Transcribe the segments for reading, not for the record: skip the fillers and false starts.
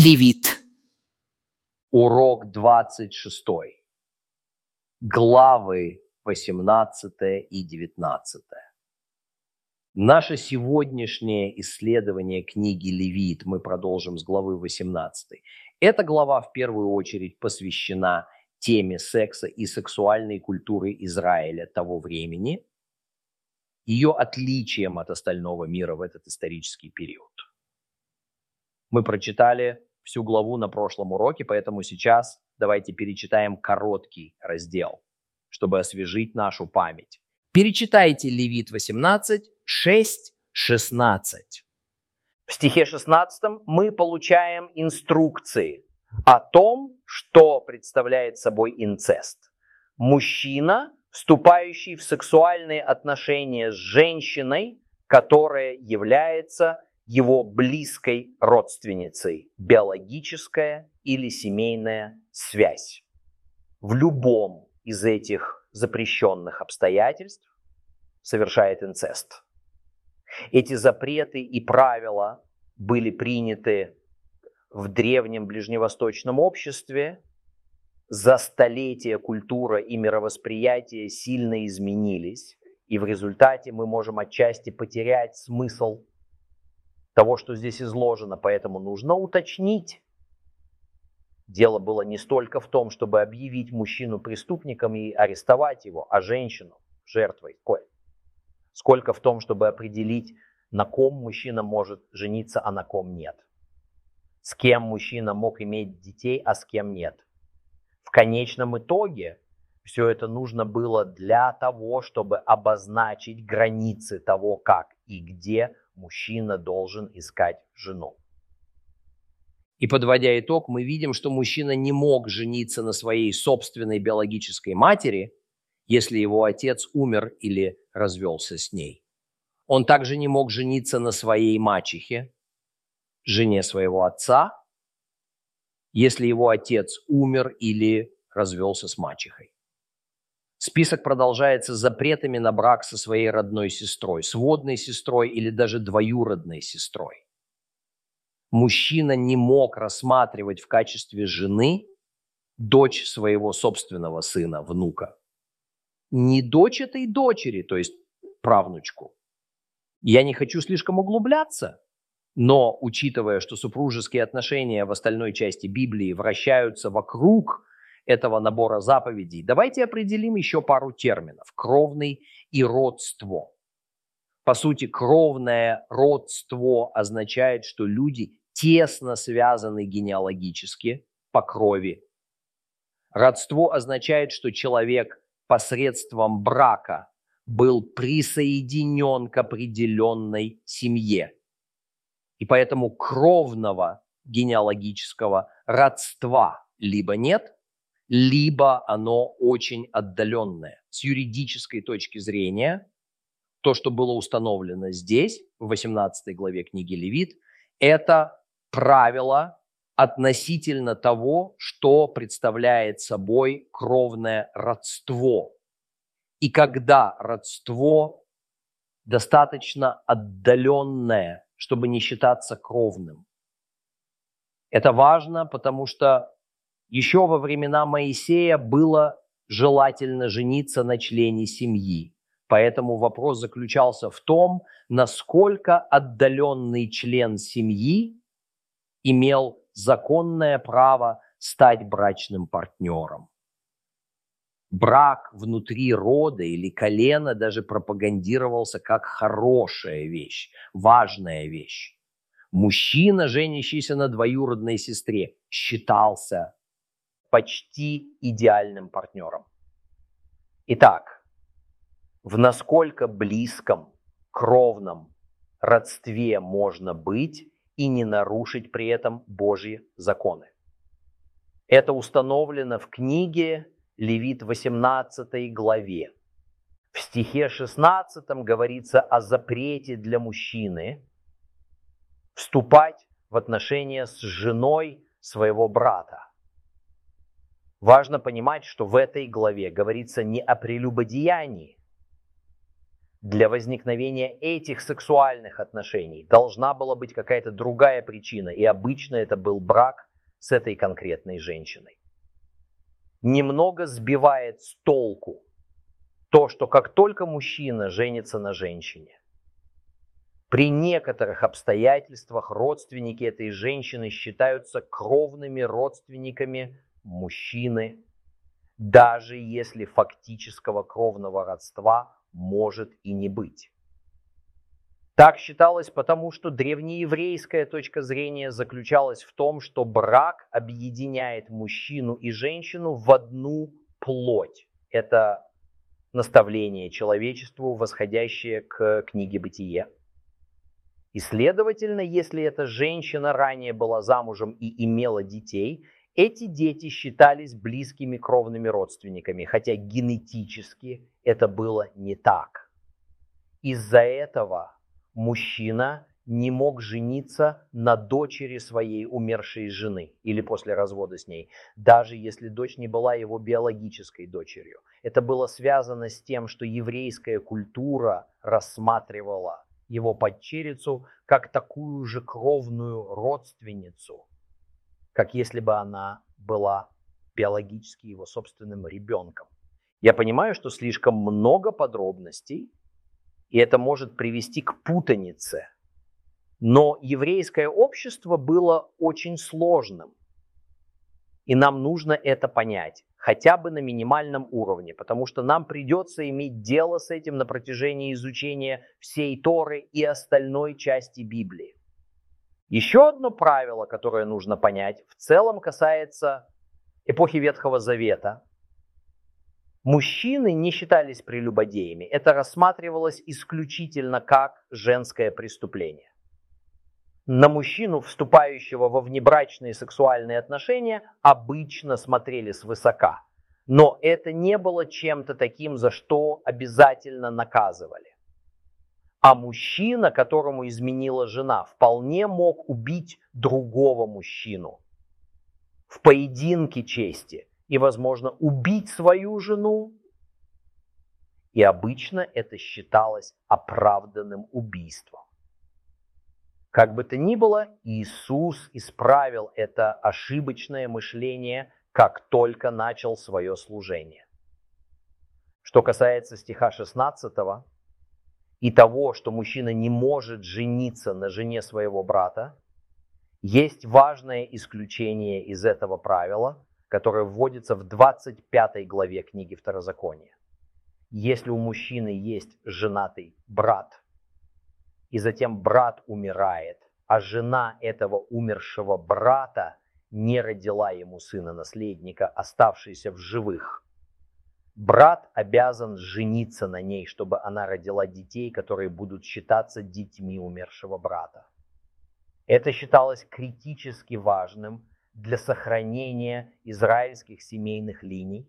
Левит. Урок 26. Главы 18 и 19. Наше сегодняшнее исследование книги Левит мы продолжим с главы 18. Эта глава в первую очередь посвящена теме секса и сексуальной культуры Израиля того времени, ее отличием от остального мира в этот исторический период. Мы прочитали всю главу на прошлом уроке, поэтому сейчас давайте перечитаем короткий раздел, чтобы освежить нашу память. Перечитайте Левит 18, 6, 16. В стихе 16 мы получаем инструкции о том, что представляет собой инцест. Мужчина, вступающий в сексуальные отношения с женщиной, которая является его близкой родственницей, биологическая или семейная связь. В любом из этих запрещенных обстоятельств совершает инцест. Эти запреты и правила были приняты в древнем ближневосточном обществе. За столетия культура и мировосприятие сильно изменились, и в результате мы можем отчасти потерять смысл того, что здесь изложено, поэтому нужно уточнить. Дело было не столько в том, чтобы объявить мужчину преступником и арестовать его, а женщину жертвой, сколько в том, чтобы определить, на ком мужчина может жениться, а на ком нет. С кем мужчина мог иметь детей, а с кем нет. В конечном итоге все это нужно было для того, чтобы обозначить границы того, как и где мужчина должен искать жену. И подводя итог, мы видим, что мужчина не мог жениться на своей собственной биологической матери, если его отец умер или развелся с ней. Он также не мог жениться на своей мачехе, жене своего отца, если его отец умер или развелся с мачехой. Список продолжается запретами на брак со своей родной сестрой, сводной сестрой или даже двоюродной сестрой. Мужчина не мог рассматривать в качестве жены дочь своего собственного сына, внука. Не дочь этой дочери, то есть правнучку. Я не хочу слишком углубляться, но учитывая, что супружеские отношения в остальной части Библии вращаются вокруг этого набора заповедей, давайте определим еще пару терминов: кровный и родство. По сути, кровное родство означает, что люди тесно связаны генеалогически по крови. Родство означает, что человек посредством брака был присоединен к определенной семье. И поэтому кровного генеалогического родства либо нет, либо оно очень отдаленное. С юридической точки зрения, то, что было установлено здесь, в 18 главе книги Левит, это правило относительно того, что представляет собой кровное родство. И когда родство достаточно отдаленное, чтобы не считаться кровным. Это важно, потому что еще во времена Моисея было желательно жениться на члене семьи. Поэтому вопрос заключался в том, насколько отдаленный член семьи имел законное право стать брачным партнером. Брак внутри рода или колена даже пропагандировался как хорошая вещь, важная вещь. Мужчина, женящийся на двоюродной сестре, считался почти идеальным партнером. Итак, в насколько близком, кровном родстве можно быть и не нарушить при этом Божьи законы? Это установлено в книге Левит 18 главе. В стихе 16 говорится о запрете для мужчины вступать в отношения с женой своего брата. Важно понимать, что в этой главе говорится не о прелюбодеянии. Для возникновения этих сексуальных отношений должна была быть какая-то другая причина, и обычно это был брак с этой конкретной женщиной. Немного сбивает с толку то, что как только мужчина женится на женщине, при некоторых обстоятельствах родственники этой женщины считаются кровными родственниками мужчины, даже если фактического кровного родства может и не быть. Так считалось потому, что древнееврейская точка зрения заключалась в том, что брак объединяет мужчину и женщину в одну плоть. Это наставление человечеству, восходящее к книге «Бытие». И, следовательно, если эта женщина ранее была замужем и имела детей, эти дети считались близкими кровными родственниками, хотя генетически это было не так. Из-за этого мужчина не мог жениться на дочери своей умершей жены или после развода с ней, даже если дочь не была его биологической дочерью. Это было связано с тем, что еврейская культура рассматривала его падчерицу как такую же кровную родственницу, как если бы она была биологически его собственным ребенком. Я понимаю, что слишком много подробностей, и это может привести к путанице. Но еврейское общество было очень сложным, и нам нужно это понять, хотя бы на минимальном уровне, потому что нам придется иметь дело с этим на протяжении изучения всей Торы и остальной части Библии. Еще одно правило, которое нужно понять, в целом касается эпохи Ветхого Завета. Мужчины не считались прелюбодеями. Это рассматривалось исключительно как женское преступление. На мужчину, вступающего во внебрачные сексуальные отношения, обычно смотрели свысока. Но это не было чем-то таким, за что обязательно наказывали. А мужчина, которому изменила жена, вполне мог убить другого мужчину в поединке чести и, возможно, убить свою жену. И обычно это считалось оправданным убийством. Как бы то ни было, Иисус исправил это ошибочное мышление, как только начал свое служение. Что касается стиха 16 и того, что мужчина не может жениться на жене своего брата, есть важное исключение из этого правила, которое вводится в 25 главе книги Второзакония. Если у мужчины есть женатый брат, и затем брат умирает, а жена этого умершего брата не родила ему сына-наследника, оставшийся в живых, брат обязан жениться на ней, чтобы она родила детей, которые будут считаться детьми умершего брата. Это считалось критически важным для сохранения израильских семейных линий.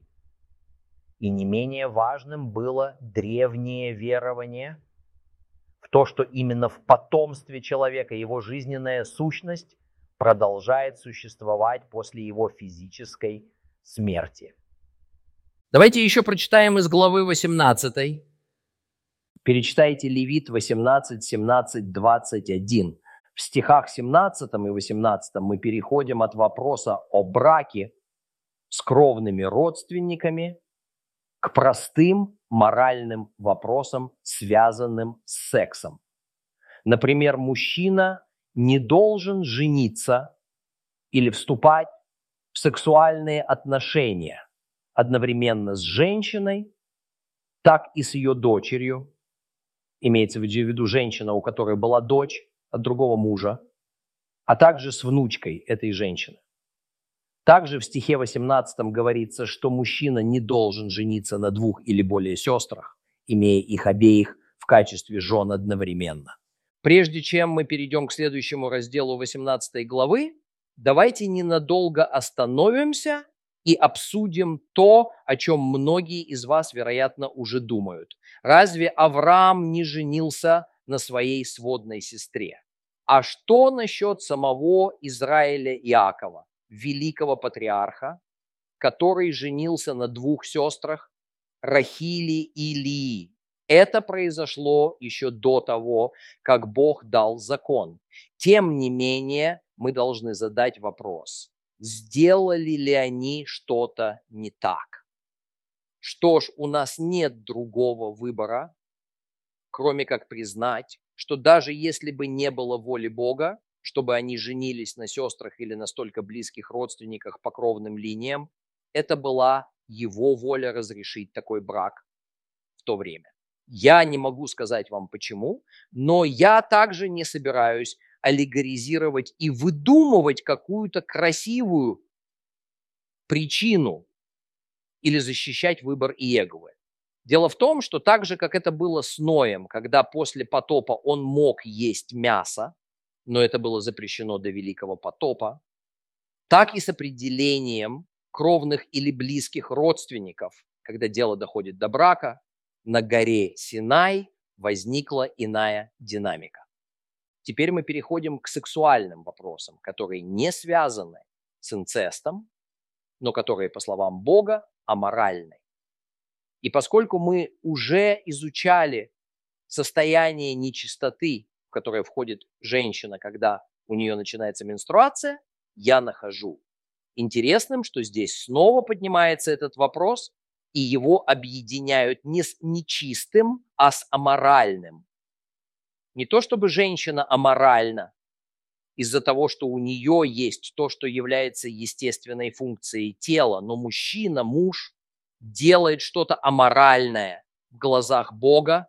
И не менее важным было древнее верование в то, что именно в потомстве человека его жизненная сущность продолжает существовать после его физической смерти. Давайте еще прочитаем из главы 18. Перечитайте Левит 18, 17, 21. В стихах 17 и 18 мы переходим от вопроса о браке с кровными родственниками к простым моральным вопросам, связанным с сексом. Например, мужчина не должен жениться или вступать в сексуальные отношения одновременно с женщиной, так и с ее дочерью. Имеется в виду женщина, у которой была дочь от другого мужа, а также с внучкой этой женщины. Также в стихе 18 говорится, что мужчина не должен жениться на двух или более сестрах, имея их обеих в качестве жен одновременно. Прежде чем мы перейдем к следующему разделу 18 главы, давайте ненадолго остановимся и обсудим то, о чем многие из вас, вероятно, уже думают. Разве Авраам не женился на своей сводной сестре? А что насчет самого Израиля Иакова, великого патриарха, который женился на двух сестрах Рахили и Лии? Это произошло еще до того, как Бог дал закон. Тем не менее, мы должны задать вопрос, сделали ли они что-то не так? Что ж, у нас нет другого выбора, кроме как признать, что даже если бы не было воли Бога, чтобы они женились на сестрах или на столько близких родственниках по кровным линиям, это была его воля разрешить такой брак в то время. Я не могу сказать вам почему, но я также не собираюсь аллегоризировать и выдумывать какую-то красивую причину или защищать выбор Иеговы. Дело в том, что так же, как это было с Ноем, когда после потопа он мог есть мясо, но это было запрещено до Великого потопа, так и с определением кровных или близких родственников, когда дело доходит до брака, на горе Синай возникла иная динамика. Теперь мы переходим к сексуальным вопросам, которые не связаны с инцестом, но которые, по словам Бога, аморальны. И поскольку мы уже изучали состояние нечистоты, в которое входит женщина, когда у нее начинается менструация, я нахожу интересным, что здесь снова поднимается этот вопрос, и его объединяют не с нечистым, а с аморальным. Не то чтобы женщина аморальна из-за того, что у нее есть то, что является естественной функцией тела, но мужчина, муж, делает что-то аморальное в глазах Бога,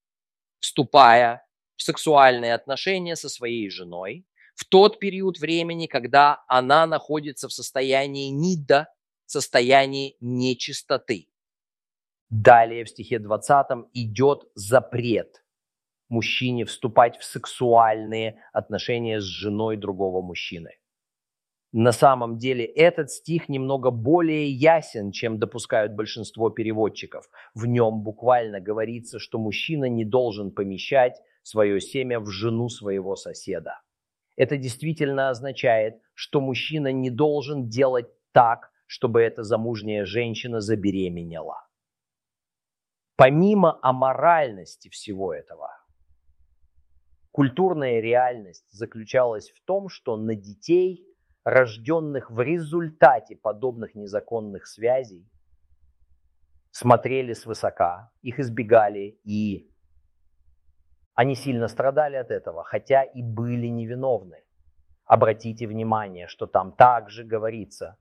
вступая в сексуальные отношения со своей женой в тот период времени, когда она находится в состоянии нида, состоянии нечистоты. Далее в стихе 20 идет запрет мужчине вступать в сексуальные отношения с женой другого мужчины. На самом деле этот стих немного более ясен, чем допускают большинство переводчиков. В нем буквально говорится, что мужчина не должен помещать свое семя в жену своего соседа. Это действительно означает, что мужчина не должен делать так, чтобы эта замужняя женщина забеременела. Помимо аморальности всего этого, культурная реальность заключалась в том, что на детей, рожденных в результате подобных незаконных связей, смотрели свысока, их избегали, и они сильно страдали от этого, хотя и были невиновны. Обратите внимание, что там также говорится,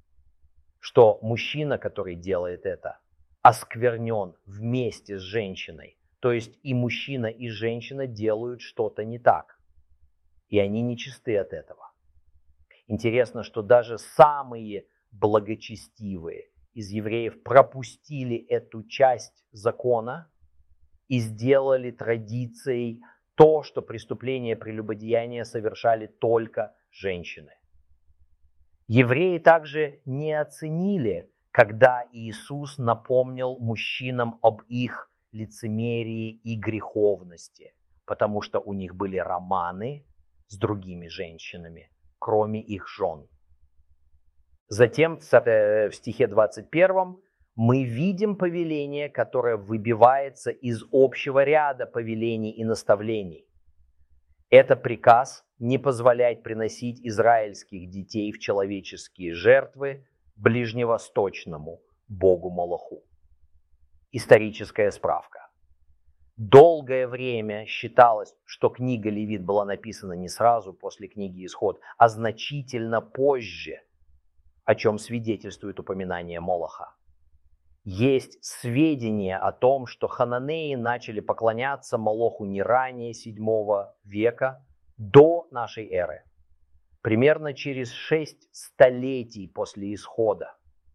что мужчина, который делает это, осквернен вместе с женщиной. То есть и мужчина, и женщина делают что-то не так, и они нечисты от этого. Интересно, что даже самые благочестивые из евреев пропустили эту часть закона и сделали традицией то, что преступление прелюбодеяния совершали только женщины. Евреи также не оценили, когда Иисус напомнил мужчинам об их лицемерии и греховности, потому что у них были романы с другими женщинами, кроме их жен. Затем в стихе 21 мы видим повеление, которое выбивается из общего ряда повелений и наставлений. Это приказ не позволять приносить израильских детей в человеческие жертвы ближневосточному богу Молоху. Историческая справка. Долгое время считалось, что книга Левит была написана не сразу после книги Исход, а значительно позже, о чем свидетельствует упоминание Молоха. Есть сведения о том, что хананеи начали поклоняться Молоху не ранее VII века до нашей эры, примерно через 6 столетий после Исхода.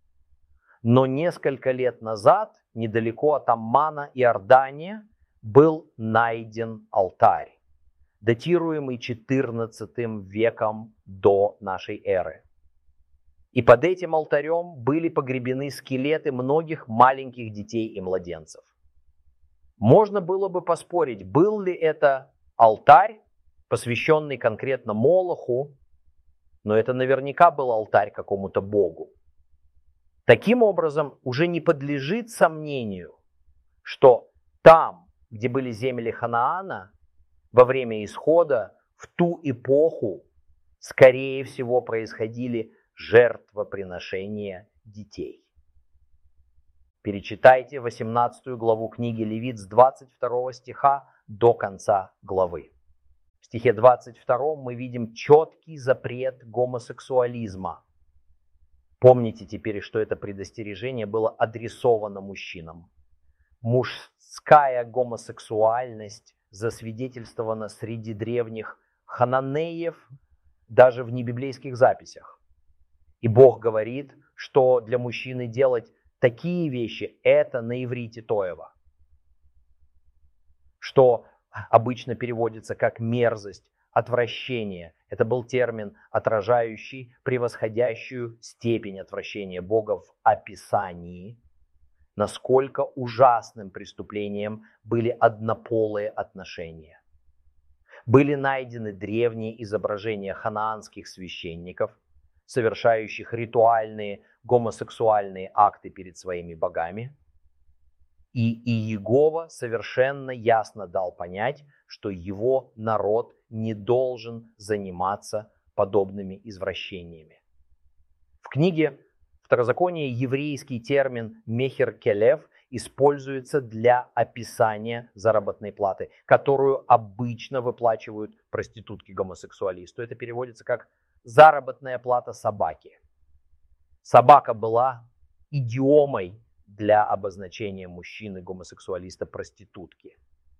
Но несколько лет назад, недалеко от Аммана и Иордания, был найден алтарь, датируемый XIV веком до нашей эры. И под этим алтарем были погребены скелеты многих маленьких детей и младенцев. Можно было бы поспорить, был ли это алтарь, посвященный конкретно Молоху, но это наверняка был алтарь какому-то богу. Таким образом, уже не подлежит сомнению, что Там, где были земли Ханаана, во время исхода, в ту эпоху, скорее всего, происходили жертвоприношения детей. Перечитайте 18 главу книги Левит с 22 стиха до конца главы. В стихе 22 мы видим четкий запрет гомосексуализма. Помните теперь, что это предостережение было адресовано мужчинам. Мужская гомосексуальность засвидетельствована среди древних хананеев, даже в небиблейских записях. И Бог говорит, что для мужчины делать такие вещи – это на иврите тоева, что обычно переводится как мерзость, отвращение. Это был термин, отражающий превосходящую степень отвращения Бога в описании, насколько ужасным преступлением были однополые отношения. Были найдены древние изображения ханаанских священников, совершающих ритуальные гомосексуальные акты перед своими богами. И Иегова совершенно ясно дал понять, что его народ не должен заниматься подобными извращениями. В книге Второзакония еврейский термин «мехер-келев» используется для описания заработной платы, которую обычно выплачивают проститутки-гомосексуалисту. Это переводится как «заработная плата собаки». Собака была идиомой для обозначения мужчины-гомосексуалиста-проститутки.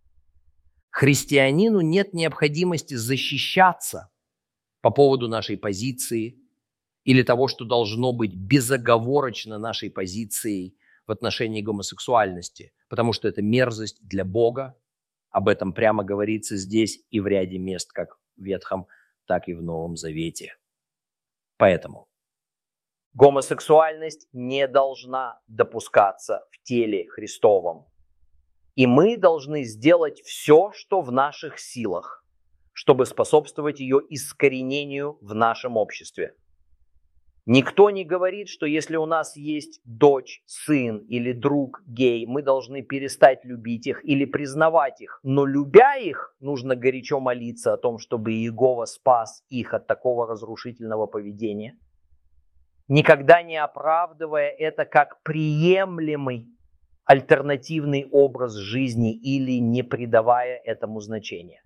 Христианину нет необходимости защищаться по поводу нашей позиции или того, что должно быть безоговорочно нашей позицией в отношении гомосексуальности, потому что это мерзость для Бога. Об этом прямо говорится здесь и в ряде мест, как в Ветхом, так и в Новом Завете. Поэтому гомосексуальность не должна допускаться в теле Христовом. И мы должны сделать все, что в наших силах, чтобы способствовать ее искоренению в нашем обществе. Никто не говорит, что если у нас есть дочь, сын или друг гей, мы должны перестать любить их или признавать их. Но любя их, нужно горячо молиться о том, чтобы Иегова спас их от такого разрушительного поведения, никогда не оправдывая это как приемлемый альтернативный образ жизни или не придавая этому значения.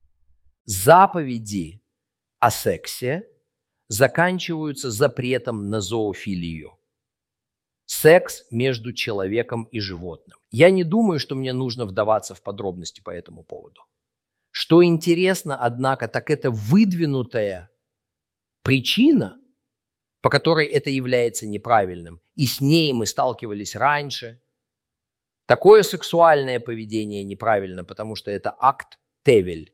заповеди о сексе заканчиваются запретом на зоофилию. Секс между человеком и животным. Я не думаю, что мне нужно вдаваться в подробности по этому поводу. Что интересно, однако, так это выдвинутая причина, по которой это является неправильным. И с ней мы сталкивались раньше. Такое сексуальное поведение неправильно, потому что это акт тевель.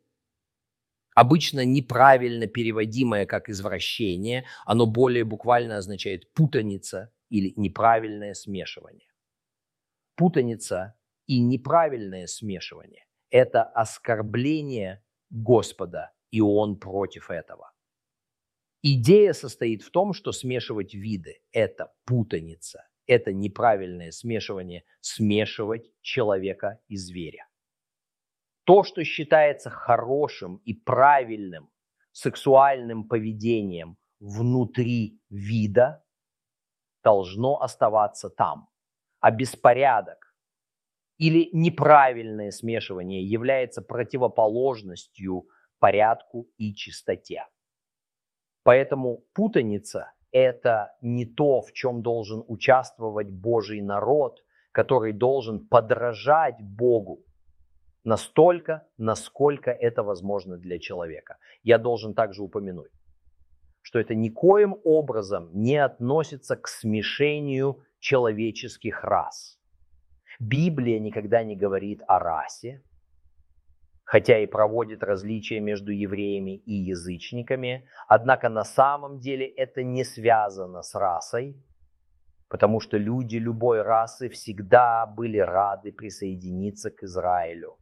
Обычно неправильно переводимое как извращение, оно более буквально означает путаница или неправильное смешивание. Путаница и неправильное смешивание – это оскорбление Господа, и Он против этого. Идея состоит в том, что смешивать виды – это путаница, это неправильное смешивание, смешивать человека и зверя. То, что считается хорошим и правильным сексуальным поведением внутри вида, должно оставаться там. А беспорядок или неправильное смешивание является противоположностью порядку и чистоте. Поэтому путаница – это не то, в чем должен участвовать Божий народ, который должен подражать Богу настолько, насколько это возможно для человека. Я должен также упомянуть, что это никоим образом не относится к смешению человеческих рас. Библия никогда не говорит о расе, хотя и проводит различия между евреями и язычниками, однако на самом деле это не связано с расой, потому что люди любой расы всегда были рады присоединиться к Израилю.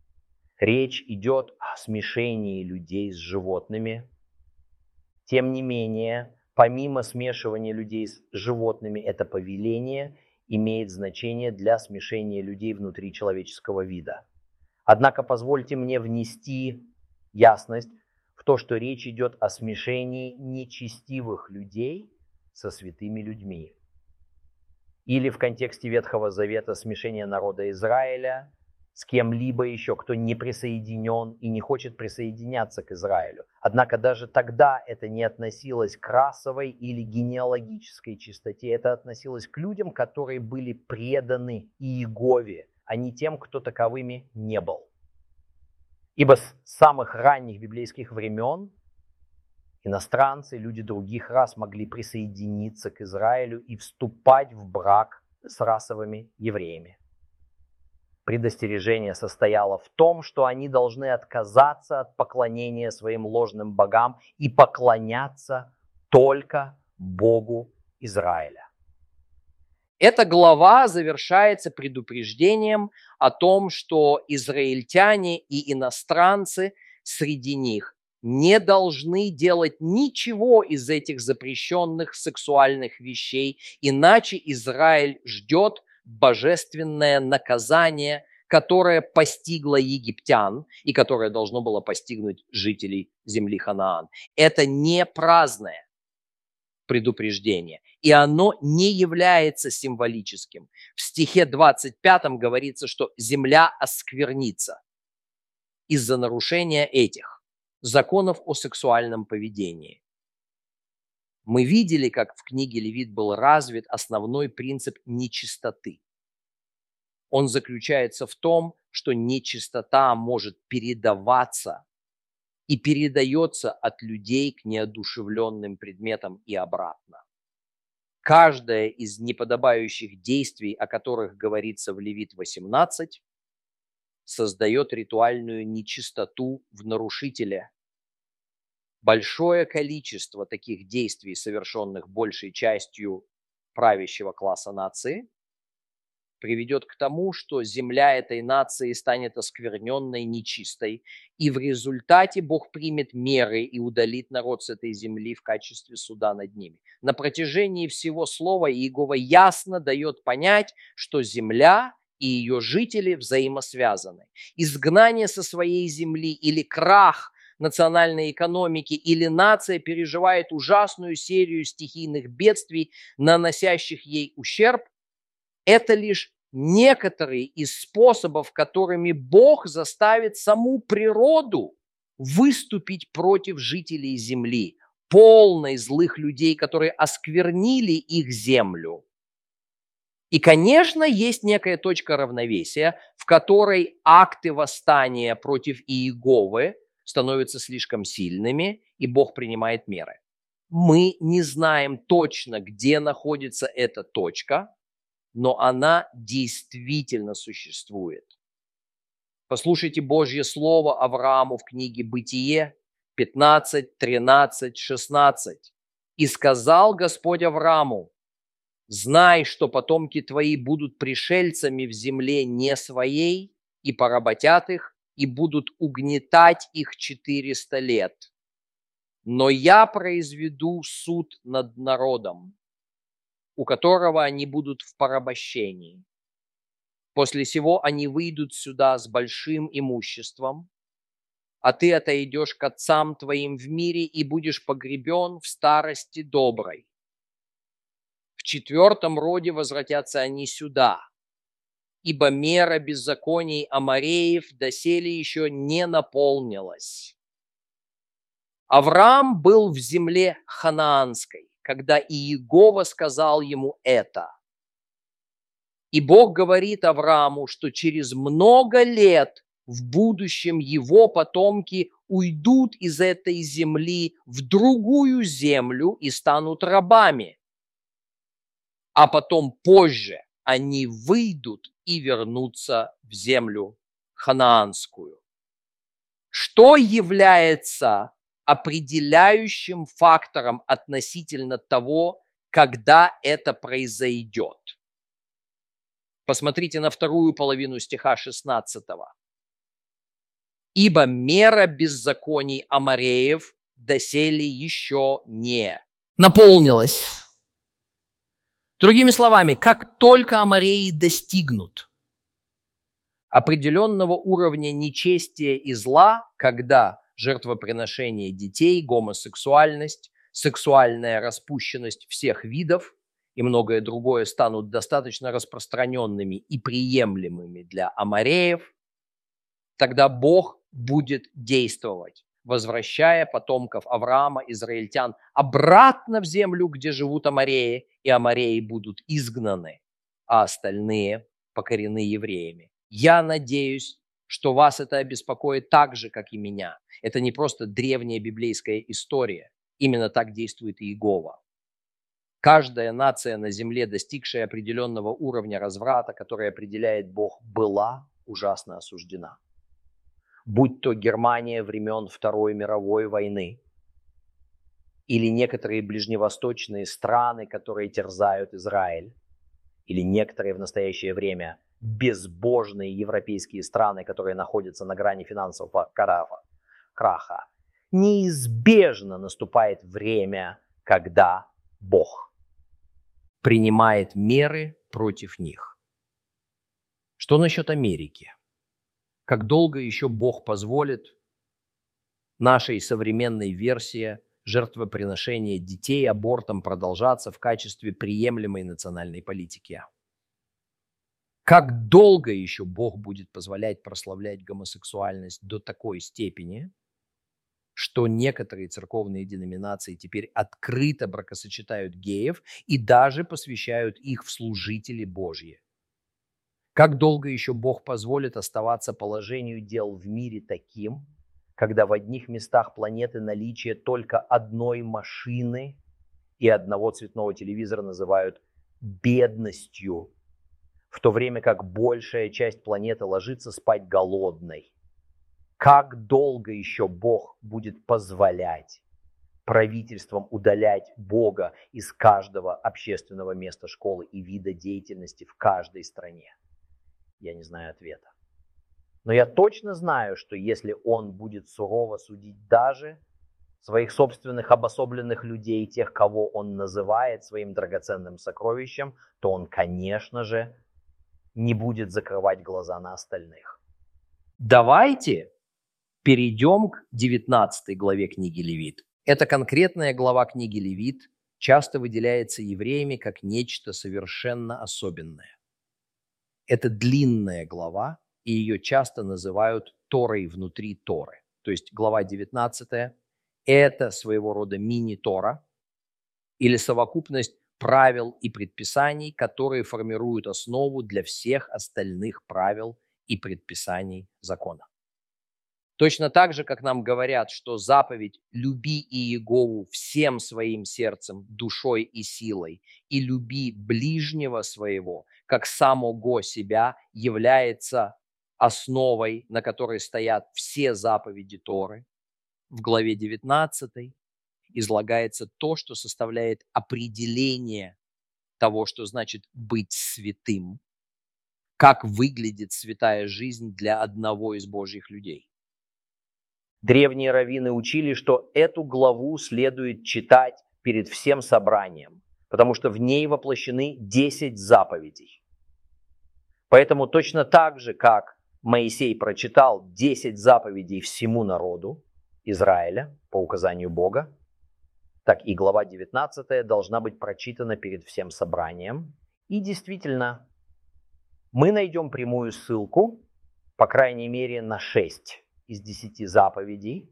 Речь идет о смешении людей с животными. Тем не менее, помимо смешивания людей с животными, это повеление имеет значение для смешения людей внутри человеческого вида. Однако позвольте мне внести ясность в то, что речь идет о смешении нечестивых людей со святыми людьми. Или в контексте Ветхого Завета смешение народа Израиля с кем-либо еще, кто не присоединен и не хочет присоединяться к Израилю. Однако даже тогда это не относилось к расовой или генеалогической чистоте, это относилось к людям, которые были преданы Иегове, а не тем, кто таковыми не был. Ибо с самых ранних библейских времен иностранцы, люди других рас могли присоединиться к Израилю и вступать в брак с расовыми евреями. Предостережение состояло в том, что они должны отказаться от поклонения своим ложным богам и поклоняться только Богу Израиля. Эта глава завершается предупреждением о том, что израильтяне и иностранцы среди них не должны делать ничего из этих запрещенных сексуальных вещей, иначе Израиль ждет божественное наказание, которое постигло египтян и которое должно было постигнуть жителей земли Ханаан. Это не праздное предупреждение, и оно не является символическим. В стихе 25 говорится, что земля осквернится из-за нарушения этих законов о сексуальном поведении. Мы видели, как в книге Левит был развит основной принцип нечистоты. Он заключается в том, что нечистота может передаваться и передается от людей к неодушевленным предметам и обратно. Каждое из неподобающих действий, о которых говорится в Левит 18, создает ритуальную нечистоту в нарушителе. Большое количество таких действий, совершенных большей частью правящего класса нации, приведет к тому, что земля этой нации станет оскверненной, нечистой, и в результате Бог примет меры и удалит народ с этой земли в качестве суда над ними. На протяжении всего слова Иегова ясно дает понять, что земля и ее жители взаимосвязаны. Изгнание со своей земли или крах национальной экономики или нация переживает ужасную серию стихийных бедствий, наносящих ей ущерб, это лишь некоторые из способов, которыми Бог заставит саму природу выступить против жителей земли, полной злых людей, которые осквернили их землю. И, конечно, есть некая точка равновесия, в которой акты восстания против Иеговы становятся слишком сильными, и Бог принимает меры. Мы не знаем точно, где находится эта точка, но она действительно существует. Послушайте Божье Слово Аврааму в книге Бытие 15, 13, 16. «И сказал Господь Аврааму: знай, что потомки твои будут пришельцами в земле не своей, и поработят их, и будут угнетать их 400 лет. Но я произведу суд над народом, у которого они будут в порабощении. После сего они выйдут сюда с большим имуществом, а ты отойдешь к отцам твоим в мире и будешь погребен в старости доброй. В 4-м роде возвратятся они сюда, ибо мера беззаконий Амореев доселе еще не наполнилась». Авраам был в земле ханаанской, когда Иегова сказал ему это. И Бог говорит Аврааму, что через много лет в будущем его потомки уйдут из этой земли в другую землю и станут рабами. А потом позже они выйдут и вернутся в землю ханаанскую. Что является определяющим фактором относительно того, когда это произойдет? Посмотрите на вторую половину стиха 16. «Ибо мера беззаконий Амореев доселе еще не наполнилась». Другими словами, как только амореи достигнут определенного уровня нечестия и зла, когда жертвоприношение детей, гомосексуальность, сексуальная распущенность всех видов и многое другое станут достаточно распространенными и приемлемыми для амореев, тогда Бог будет действовать, возвращая потомков Авраама, израильтян, обратно в землю, где живут амореи, и амореи будут изгнаны, а остальные покорены евреями. Я надеюсь, что вас это обеспокоит так же, как и меня. Это не просто древняя библейская история. Именно так действует Иегова. Каждая нация на земле, достигшая определенного уровня разврата, который определяет Бог, была ужасно осуждена. Будь то Германия времен Второй мировой войны, или некоторые ближневосточные страны, которые терзают Израиль, или некоторые в настоящее время безбожные европейские страны, которые находятся на грани финансового краха, неизбежно наступает время, когда Бог принимает меры против них. Что насчет Америки? Как долго еще Бог позволит нашей современной версии жертвоприношения детей абортом продолжаться в качестве приемлемой национальной политики? Как долго еще Бог будет позволять прославлять гомосексуальность до такой степени, что некоторые церковные деноминации теперь открыто бракосочетают геев и даже посвящают их в служители Божьи? Как долго еще Бог позволит оставаться положению дел в мире таким, когда в одних местах планеты наличие только одной машины и одного цветного телевизора называют бедностью, в то время как большая часть планеты ложится спать голодной? Как долго еще Бог будет позволять правительствам удалять Бога из каждого общественного места школы и вида деятельности в каждой стране? Я не знаю ответа. Но я точно знаю, что если Он будет сурово судить даже своих собственных обособленных людей, тех, кого Он называет своим драгоценным сокровищем, то Он, конечно же, не будет закрывать глаза на остальных. Давайте перейдем к 19 главе книги Левит. Эта конкретная глава книги Левит часто выделяется евреями как нечто совершенно особенное. Это длинная глава, и ее часто называют Торой внутри Торы. То есть глава 19 – это своего рода мини-Тора или совокупность правил и предписаний, которые формируют основу для всех остальных правил и предписаний закона. Точно так же, как нам говорят, что заповедь «люби Иегову всем своим сердцем, душой и силой, и люби ближнего своего, как самого себя» является основой, на которой стоят все заповеди Торы. В главе 19 излагается то, что составляет определение того, что значит быть святым, как выглядит святая жизнь для одного из Божьих людей. Древние раввины учили, что эту главу следует читать перед всем собранием, потому что в ней воплощены 10 заповедей. Поэтому точно так же, как Моисей прочитал 10 заповедей всему народу Израиля по указанию Бога, так и глава 19 должна быть прочитана перед всем собранием. И действительно, мы найдем прямую ссылку, по крайней мере, на 6 из 10 заповедей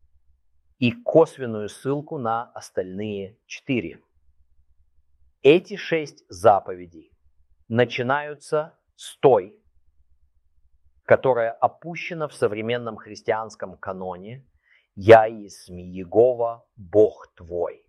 и косвенную ссылку на остальные 4. Эти 6 заповедей начинаются с той, которая опущена в современном христианском каноне «Я есть Иегова, Бог твой».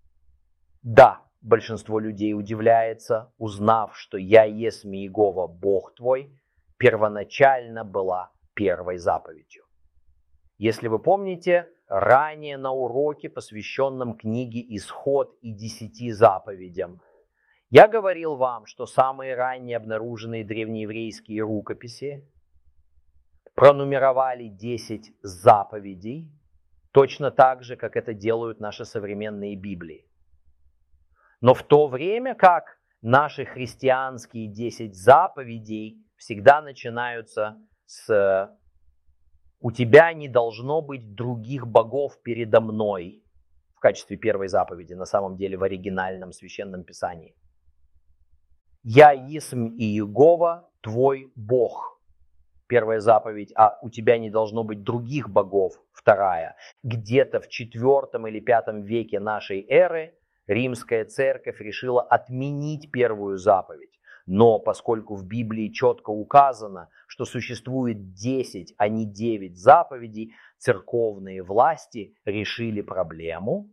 Да, большинство людей удивляется, узнав, что «Я есть Иегова, Бог твой» первоначально была первой заповедью. Если вы помните, ранее на уроке, посвященном книге «Исход» и 10 заповедям, я говорил вам, что самые ранние обнаруженные древнееврейские рукописи пронумеровали 10 заповедей, точно так же, как это делают наши современные Библии. Но в то время как Наши христианские 10 заповедей всегда начинаются с «У тебя не должно быть других богов передо мной» в качестве первой заповеди, на самом деле в оригинальном священном писании. «Я есмь и Иегова, твой Бог». Первая заповедь, а у тебя не должно быть других богов, вторая. Где-то в IV или V веке нашей эры римская церковь решила отменить первую заповедь. Но поскольку в Библии четко указано, что существует 10, а не 9 заповедей, церковные власти решили проблему,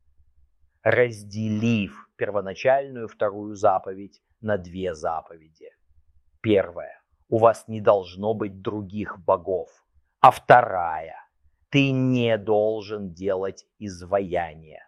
разделив первоначальную вторую заповедь на 2 заповеди. Первая: у вас не должно быть других богов. А вторая: ты не должен делать изваяния.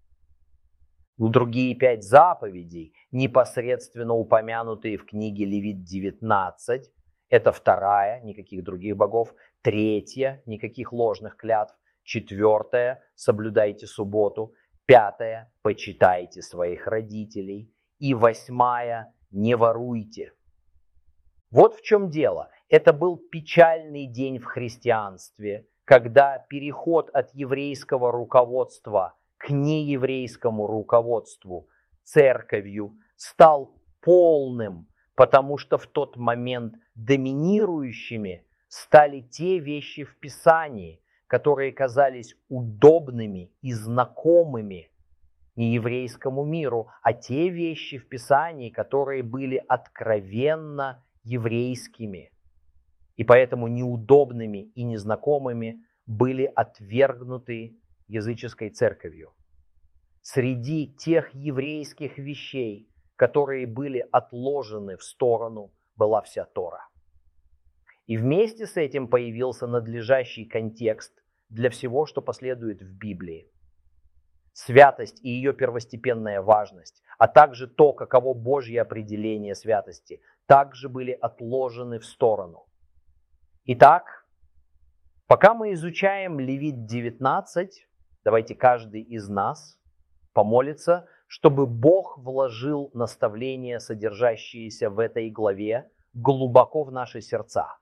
Другие 5 заповедей, непосредственно упомянутые в книге Левит 19, это вторая: никаких других богов. Третья: никаких ложных клятв. Четвертая: соблюдайте субботу. Пятая: почитайте своих родителей. И 8: не воруйте. Вот в чем дело. Это был печальный день в христианстве, когда переход от еврейского руководства к нееврейскому руководству церковью стал полным, потому что в тот момент доминирующими стали те вещи в Писании, которые казались удобными и знакомыми нееврейскому миру, а те вещи в Писании, которые были откровенно еврейскими и поэтому неудобными и незнакомыми, были отвергнуты языческой церковью. Среди тех еврейских вещей, которые были отложены в сторону, была вся Тора. И вместе с этим появился надлежащий контекст для всего, что последует в Библии. Святость и ее первостепенная важность, а также то, каково Божье определение святости, также были отложены в сторону. Итак, пока мы изучаем Левит 19, давайте каждый из нас помолится, чтобы Бог вложил наставления, содержащиеся в этой главе, глубоко в наши сердца.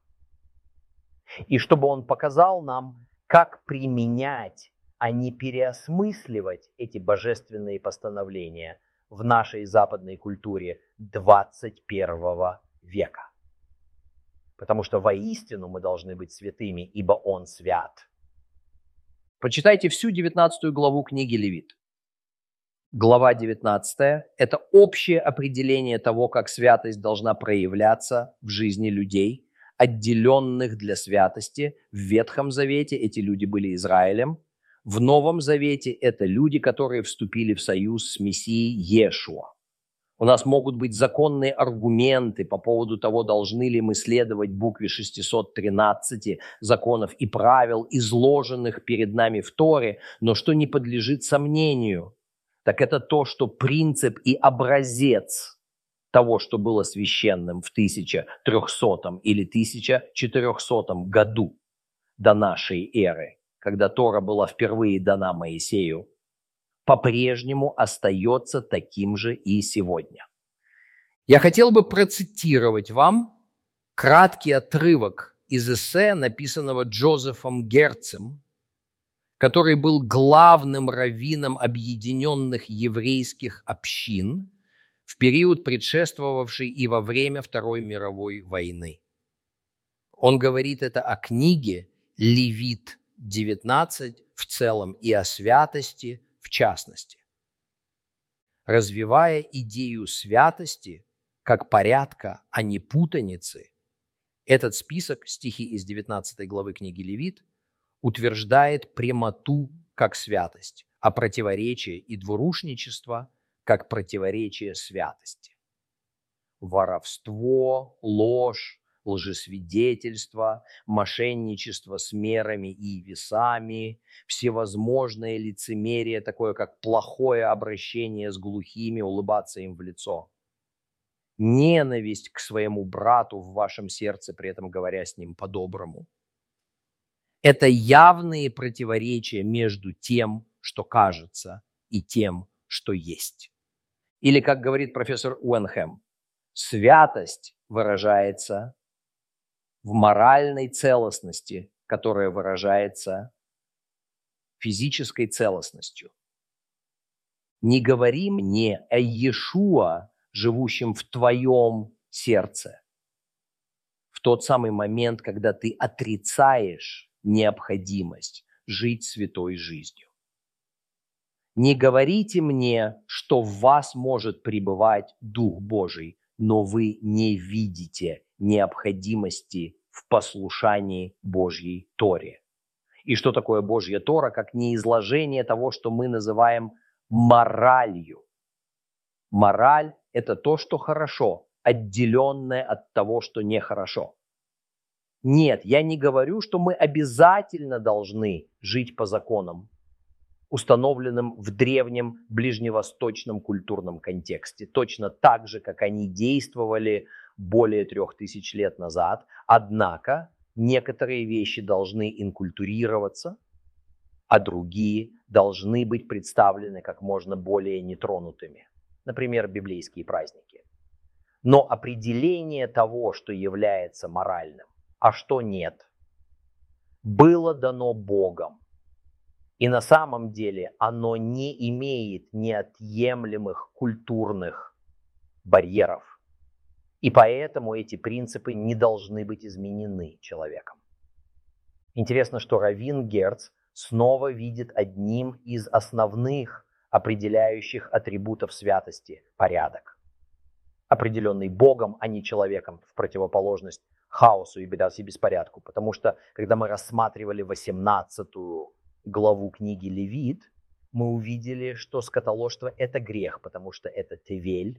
И чтобы Он показал нам, как применять, а не переосмысливать эти божественные постановления в нашей западной культуре 21 века. Потому что воистину мы должны быть святыми, ибо Он свят. Почитайте всю 19 главу книги Левит. Глава 19 – это общее определение того, как святость должна проявляться в жизни людей, отделенных для святости. В Ветхом Завете эти люди были Израилем. В Новом Завете это люди, которые вступили в союз с Мессией Иешуа. У нас могут быть законные аргументы по поводу того, должны ли мы следовать букве 613 законов и правил, изложенных перед нами в Торе, но что не подлежит сомнению, так это то, что принцип и образец того, что было священным в 1300 или 1400 году до нашей эры, когда Тора была впервые дана Моисею, по-прежнему остается таким же и сегодня. Я хотел бы процитировать вам краткий отрывок из эссе, написанного Джозефом Герцем, который был главным раввином объединенных еврейских общин в период, предшествовавший и во время Второй мировой войны. Он говорит это о книге Левит 19 в целом и о святости в частности. Развивая идею святости как порядка, а не путаницы, этот список, стихи из 19 главы книги Левит, утверждает прямоту как святость, а противоречие и двурушничество как противоречие святости. Воровство, ложь, лжесвидетельство, мошенничество с мерами и весами, всевозможное лицемерие, такое как плохое обращение с глухими, улыбаться им в лицо. Ненависть к своему брату в вашем сердце, при этом говоря с ним по-доброму. Это явные противоречия между тем, что кажется, и тем, что есть. Или, как говорит профессор Уэнхэм, святость выражается в моральной целостности, которая выражается физической целостностью. Не говори мне о Иешуа, живущем в твоем сердце, в тот самый момент, когда ты отрицаешь необходимость жить святой жизнью. Не говорите мне, что в вас может пребывать Дух Божий, но вы не видите необходимости в послушании Божьей Торе. И что такое Божья Тора, как не изложение того, что мы называем моралью. Мораль – это то, что хорошо, отделенное от того, что нехорошо. Нет, я не говорю, что мы обязательно должны жить по законам, установленным в древнем ближневосточном культурном контексте, точно так же, как они действовали более 3000 лет назад. Однако некоторые вещи должны инкультурироваться, а другие должны быть представлены как можно более нетронутыми. Например, библейские праздники. Но определение того, что является моральным, а что нет, было дано Богом. И на самом деле оно не имеет неотъемлемых культурных барьеров. И поэтому эти принципы не должны быть изменены человеком. Интересно, что раввин Герц снова видит одним из основных определяющих атрибутов святости порядок, определенный Богом, а не человеком, в противоположность хаосу и беспорядку. Потому что, когда мы рассматривали 18-ю главу книги Левит, мы увидели, что скотоложство – это грех, потому что это тевель,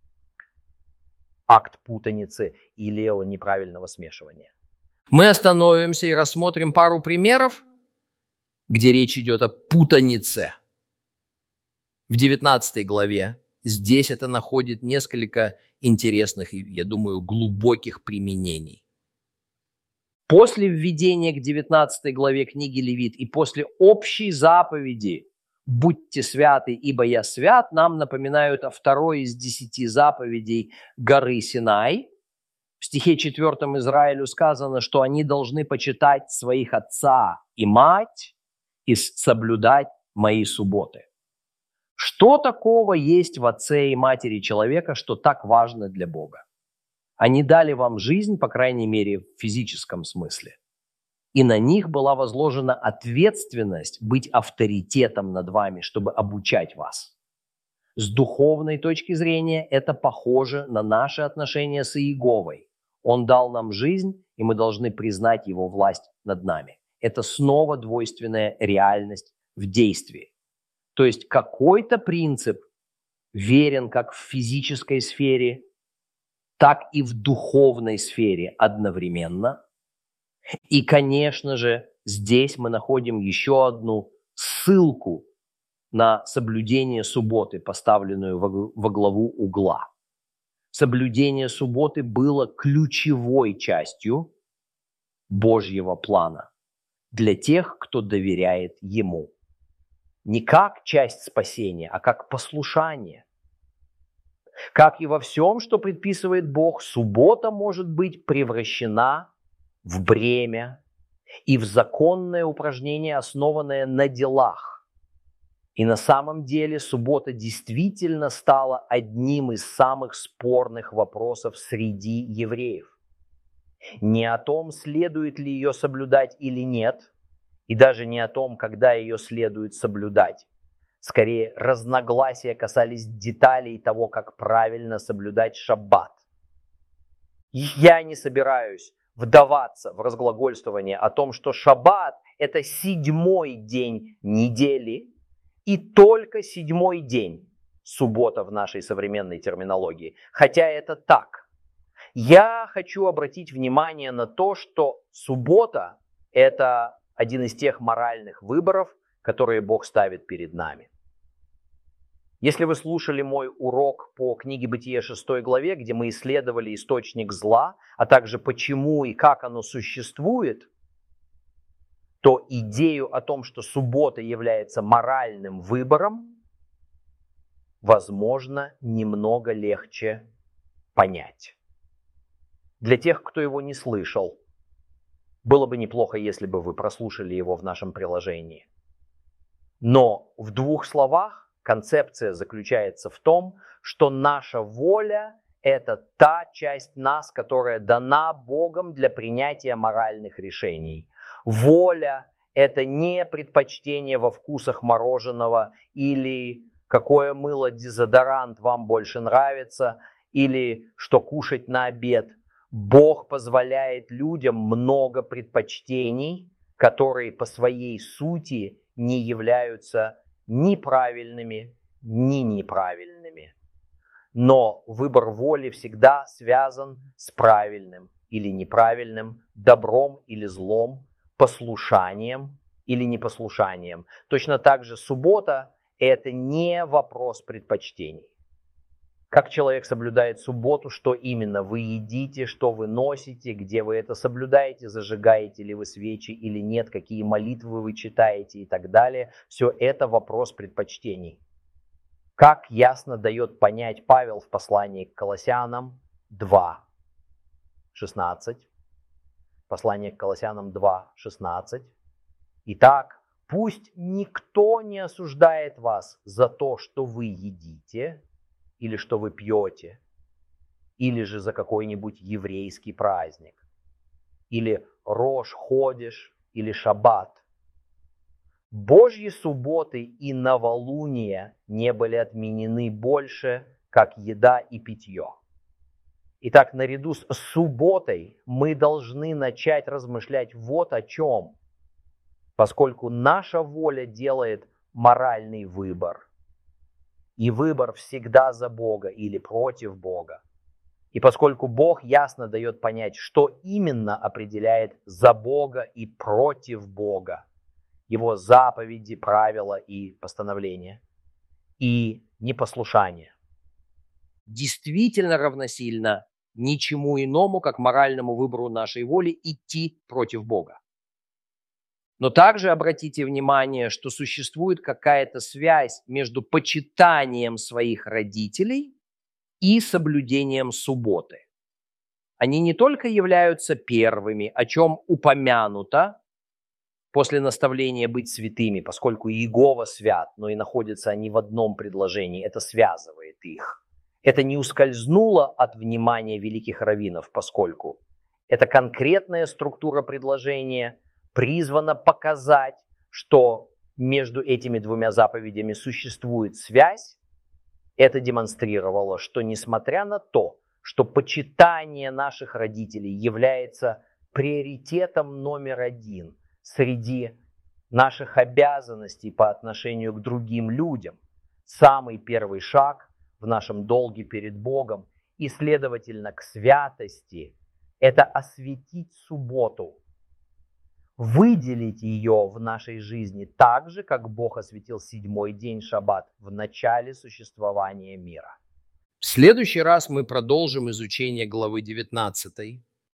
акт путаницы или неправильного смешивания. Мы остановимся и рассмотрим пару примеров, где речь идет о путанице. В 19 главе здесь это находит несколько интересных и, я думаю, глубоких применений. После введения к 19 главе книги Левит и после общей заповеди «Будьте святы, ибо я свят» нам напоминают о второй из 10 заповедей горы Синай. В стихе 4 Израилю сказано, что они должны почитать своих отца и мать и соблюдать мои субботы. Что такого есть в отце и матери человека, что так важно для Бога? Они дали вам жизнь, по крайней мере, в физическом смысле. И на них была возложена ответственность быть авторитетом над вами, чтобы обучать вас. С духовной точки зрения это похоже на наши отношения с Иеговой. Он дал нам жизнь, и мы должны признать его власть над нами. Это снова двойственная реальность в действии. То есть какой-то принцип верен как в физической сфере, так и в духовной сфере одновременно. И, конечно же, здесь мы находим еще одну ссылку на соблюдение субботы, поставленную во главу угла. Соблюдение субботы было ключевой частью Божьего плана для тех, кто доверяет Ему. Не как часть спасения, а как послушание. Как и во всем, что предписывает Бог, суббота может быть превращена в бремя и в законное упражнение, основанное на делах. И на самом деле суббота действительно стала одним из самых спорных вопросов среди евреев. Не о том, следует ли ее соблюдать или нет, и даже не о том, когда ее следует соблюдать. Скорее, разногласия касались деталей того, как правильно соблюдать шаббат. Я не собираюсь вдаваться в разглагольствование о том, что шаббат – это 7-й день недели, и только 7-й день суббота в нашей современной терминологии. Хотя это так. Я хочу обратить внимание на то, что суббота – это один из тех моральных выборов, которые Бог ставит перед нами. Если вы слушали мой урок по книге Бытие 6 главе, где мы исследовали источник зла, а также почему и как оно существует, то идею о том, что суббота является моральным выбором, возможно, немного легче понять. Для тех, кто его не слышал, было бы неплохо, если бы вы прослушали его в нашем приложении. Но в двух словах концепция заключается в том, что наша воля – это та часть нас, которая дана Богом для принятия моральных решений. Воля – это не предпочтение во вкусах мороженого или какое мыло, дезодорант вам больше нравится, или что кушать на обед. Бог позволяет людям много предпочтений, которые по своей сути не являются ни правильными, ни неправильными. Но выбор воли всегда связан с правильным или неправильным, добром или злом, послушанием или непослушанием. Точно так же суббота – это не вопрос предпочтений. Как человек соблюдает субботу, что именно вы едите, что вы носите, где вы это соблюдаете, зажигаете ли вы свечи или нет, какие молитвы вы читаете и так далее. Все это вопрос предпочтений. Как ясно дает понять Павел в послании к Колоссянам 2:16. Послание к Колоссянам 2:16. Итак, пусть никто не осуждает вас за то, что вы едите, или что вы пьете, или же за какой-нибудь еврейский праздник, или Рош Ходиш, или Шаббат. Божьи субботы и новолуния не были отменены больше, как еда и питье. Итак, наряду с субботой мы должны начать размышлять вот о чем, поскольку наша воля делает моральный выбор. И выбор всегда за Бога или против Бога. И поскольку Бог ясно дает понять, что именно определяет за Бога и против Бога, его заповеди, правила и постановления, и непослушание, действительно равносильно ничему иному, как моральному выбору нашей воли идти против Бога. Но также обратите внимание, что существует какая-то связь между почитанием своих родителей и соблюдением субботы. Они не только являются первыми, о чем упомянуто после наставления быть святыми, поскольку Иегова свят, но и находятся они в одном предложении, это связывает их. Это не ускользнуло от внимания великих раввинов, поскольку это конкретная структура предложения призвана показать, что между этими двумя заповедями существует связь. Это демонстрировало, что несмотря на то, что почитание наших родителей является приоритетом номер один среди наших обязанностей по отношению к другим людям, самый первый шаг в нашем долге перед Богом и, следовательно, к святости – это осветить субботу, выделить ее в нашей жизни так же, как Бог осветил седьмой день шаббат в начале существования мира. В следующий раз мы продолжим изучение главы 19